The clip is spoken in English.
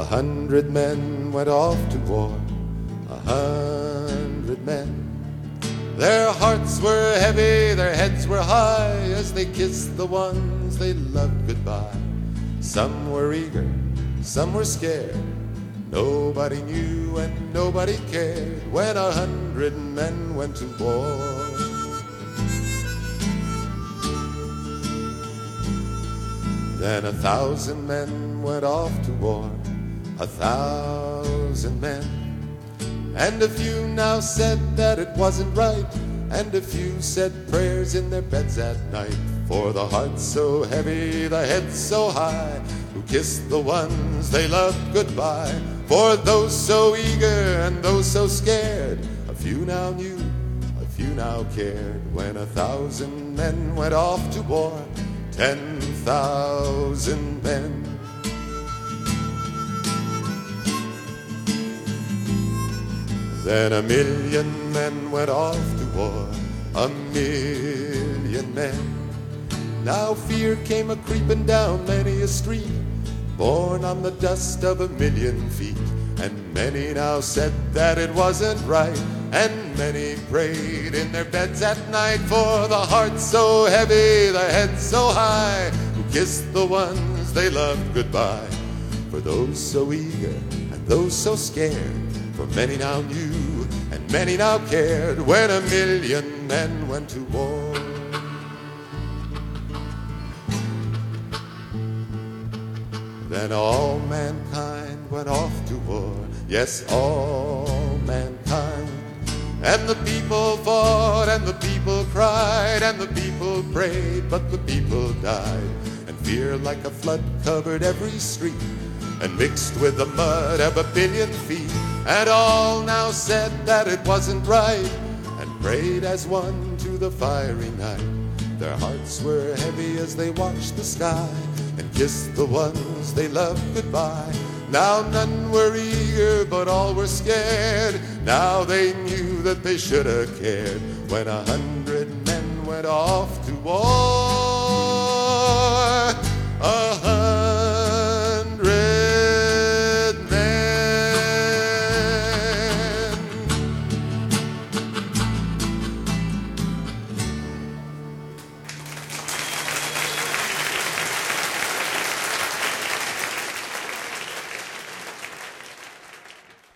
100 men went off to war, 100 men. Their hearts were heavy, their heads were high, as they kissed the ones they loved goodbye. Some were eager, some were scared. Nobody knew and nobody cared when 100 men went to war. Then 1,000 men went off to war, 1,000 men. And a few now said that it wasn't right, and a few said prayers in their beds at night. For the heart's so heavy, the head's so high, who kissed the ones they loved goodbye. For those so eager and those so scared, a few now knew, a few now cared. When 1,000 men went off to war, 10,000 men. Then 1,000,000 men went off to war, 1,000,000 men. Now fear came a-creeping down many a street, born on the dust of 1,000,000 feet. And many now said that it wasn't right, and many prayed in their beds at night. For the heart's so heavy, the head's so high, who kissed the ones they loved goodbye. For those so eager and those so scared, for many now knew and many now cared when 1,000,000 men went to war. Then all mankind went off to war, yes, all mankind. And the people fought, and the people cried, and the people prayed, but the people died. And fear like a flood covered every street, and mixed with the mud of 1,000,000,000 feet. And all now said that it wasn't right, and prayed as one to the fiery night. Their hearts were heavy as they watched the sky, and kissed the ones they loved goodbye. Now none were eager, but all were scared. Now they knew that they should have cared when 100 men went off to war.